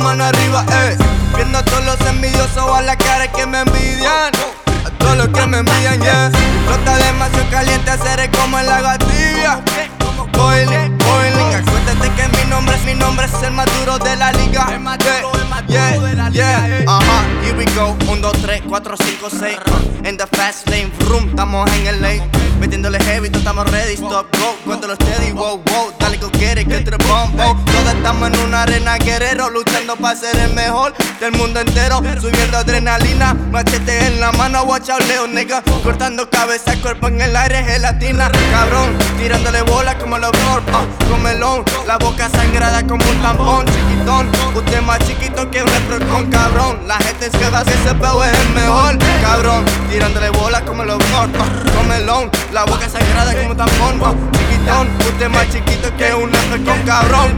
mano arriba, viendo a todos los envidiosos a la cara que me envidian. A todos los que me envidian, yeah. Mi flota demasiado caliente, seré como el agua tibia. Boiling, boiling. Acuérdate que mi nombre es el más duro de la liga. Yeah, here we go. 1, 2, 3, 4, 5, 6. In the fast lane, vroom, estamos en el lane. Metiéndole heavy, todos estamos ready, stop, go. Cuéntalo steady, wow, wow. Dale go get it, get to the bomb, oh. Todos estamos en una arena, guerrero, luchando para ser el mejor del mundo entero. Subiendo adrenalina, machete en la mano, watch out, Leo, nigga. Cortando cabeza, cuerpo en el aire, gelatina. Cabrón, tirándole bola como los Lord, con melón. La boca sangrada como un tampón, chiquitón. Usted más chiquito que un leprechaun, cabrón. La gente se va que ese peo es el mejor, cabrón. Tirándole bola como los Lord, con melón. La boca sangrada como un tampón, chiquitón. Usted más chiquito que un leprechaun, cabrón.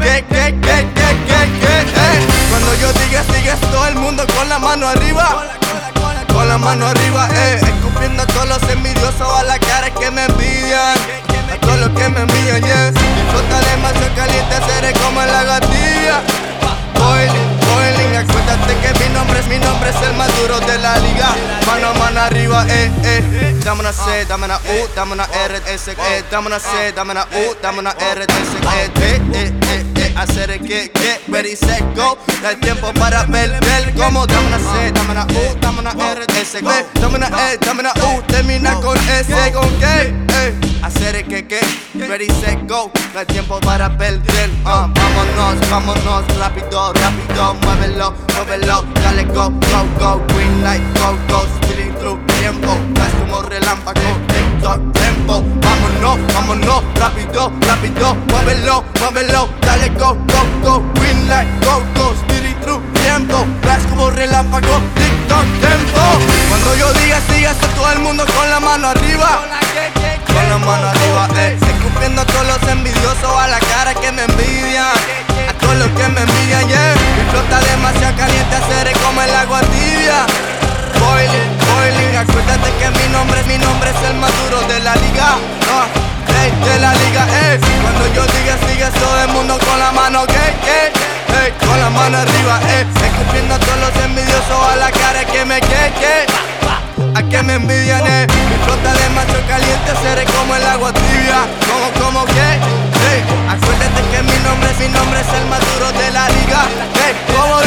Cuando yo diga, sigue todo el mundo con la mano arriba. Con la mano arriba, escupiendo a todos los envidiosos a la cara que me envidian. A todos los que me envidian, yeah. Mi flota demasiado caliente, seré como el agua tibia. Boiling, boiling. Acuérdate que mi nombre es el más duro de la liga. Mano arriba, Dame una C, dame una U, dame una R, S, dame una C, dame una U, dame una R, S, hacer el que, ready, set, go. Da el tiempo para ver cómo. Dame una C, dame una U, dame una R, S, dame una E, dame una U, termina con S, ¿con qué? Hacer el que, ready, set, go. Da el tiempo para perder, vámonos, rápido, muévelo, dale go, green light, go, speeding through tiempo, es como relámpago, TikTok, tempo, vámonos, rápido, muévelo, dale go, green light, go, speeding through tiempo, es como relámpago, TikTok, tempo. Cuando yo diga, siga todo el mundo con la mano arriba. Con la mano arriba, escupiendo a todos los envidiosos a la cara que me envidian. A todos los que me envidian, yeah. Mi flota demasiado caliente, seré como el agua tibia. Boiling, acuérdate que mi nombre es el más duro de la liga. De la liga, Cuando yo diga, sigue todo el mundo con la mano, con la mano arriba, escupiendo a todos los envidiosos a la cara que me a que me envidian, Mi flota demasiado caliente, seré como el agua tibia. Como que, acuérdate que mi nombre es el más duro de la liga, como